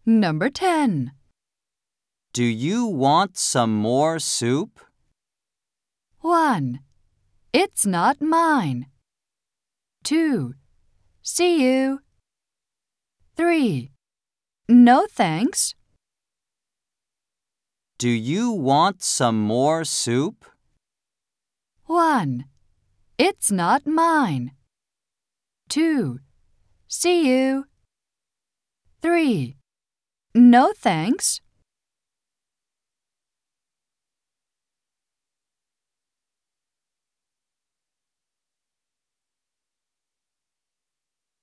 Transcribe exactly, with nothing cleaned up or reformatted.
Number ten. Do you want some more soup? one. It's not mine. two. See you. three. No thanks. Do you want some more soup? one. It's not mine. two. See you. three. No thanks.